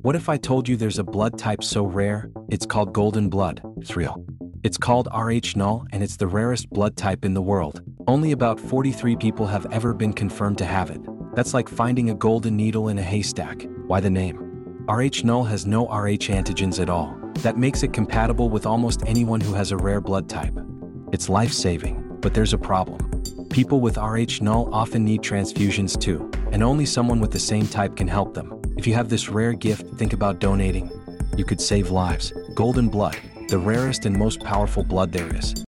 What if I told you there's a blood type so rare, it's called golden blood? It's real. It's called Rh null and it's the rarest blood type in the world. Only about 43 people have ever been confirmed to have it. That's like finding a golden needle in a haystack. Why the name? Rh null has no Rh antigens at all. That makes it compatible with almost anyone who has a rare blood type. It's life-saving, but there's a problem. People with Rh null often need transfusions too, and only someone with the same type can help them. If you have this rare gift, think about donating. You could save lives. Golden blood, the rarest and most powerful blood there is.